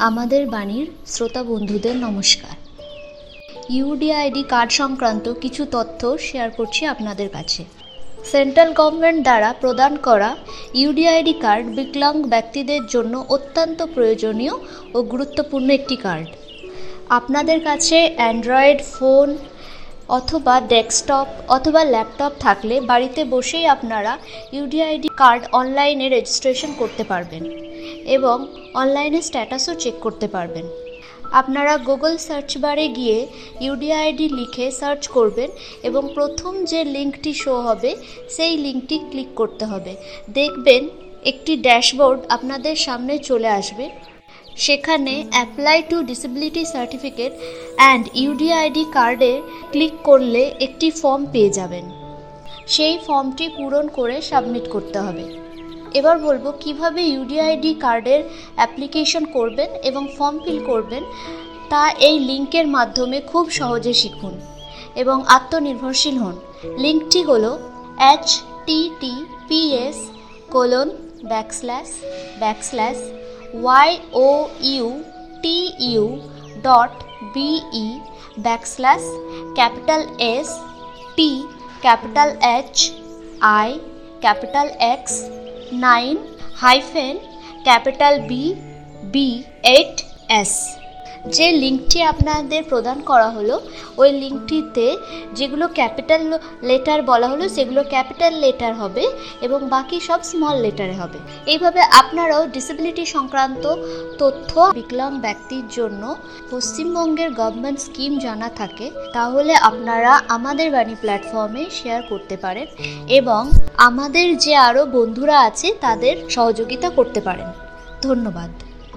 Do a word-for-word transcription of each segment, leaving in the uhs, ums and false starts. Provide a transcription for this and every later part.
আমাদের বাণীর শ্রোতা বন্ধুদের নমস্কার। ইউডিআইডি কার্ড সংক্রান্ত কিছু তথ্য শেয়ার করছি আপনাদের কাছে। সেন্ট্রাল গভর্নমেন্ট দ্বারা প্রদান করা ইউডিআইডি কার্ড বিকলাঙ্গ ব্যক্তিদের জন্য অত্যন্ত প্রয়োজনীয় ও গুরুত্বপূর্ণ একটি কার্ড। আপনাদের কাছে অ্যান্ড্রয়েড ফোন অথবা ডেস্কটপ অথবা ল্যাপটপ থাকলে বাড়িতে বসেই আপনারা ইউডিআইডি কার্ড অনলাইনে রেজিস্ট্রেশন করতে পারবেন এবং অনলাইনে স্ট্যাটাসও চেক করতে পারবেন। আপনারা গুগল সার্চ বারে গিয়ে ইউডিআইডি লিখে সার্চ করবেন এবং প্রথম যে লিঙ্কটি শো হবে সেই লিঙ্কটি ক্লিক করতে হবে। দেখবেন একটি ড্যাশবোর্ড আপনাদের সামনে চলে আসবে। সেখানে apply to disability certificate and UDID কার্ডে ক্লিক করলে একটি ফর্ম পেয়ে যাবেন। সেই ফর্মটি পূরণ করে সাবমিট করতে হবে। এবার বলবো কিভাবে ইউডিআইডি কার্ডের অ্যাপ্লিকেশন করবেন এবং ফর্ম ফিল করবেন, তা এই লিঙ্কের মাধ্যমে খুব সহজে শিখুন এবং আত্মনির্ভরশীল হন। লিঙ্কটি হলো H T T P S colon backslash backslash Y O U T U dot B E backslash capital S T capital H I capital X nine hyphen capital B B eight S. যে লিঙ্কটি আপনাদের প্রদান করা হলো ওই লিঙ্কটিতে যেগুলো capital letter বলা হলো সেগুলো ক্যাপিটাল লেটার হবে এবং বাকি সব স্মল লেটারে হবে। এইভাবে আপনারাও ডিসেবিলিটি সংক্রান্ত তথ্য বিকলাঙ্গ ব্যক্তির জন্য পশ্চিমবঙ্গের গভর্নমেন্ট স্কিম জানা থাকে তাহলে আপনারা আমাদের বাণী প্ল্যাটফর্মে শেয়ার করতে পারেন এবং আমাদের যে আরও বন্ধুরা আছে তাদের সহযোগিতা করতে পারেন। ধন্যবাদ।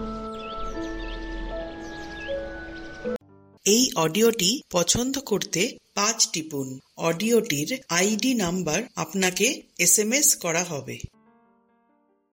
এই অডিওটি পছন্দ করতে পাঁচ টিপুন। অডিওটির আইডি নাম্বার আপনাকে এস এম এস করা হবে।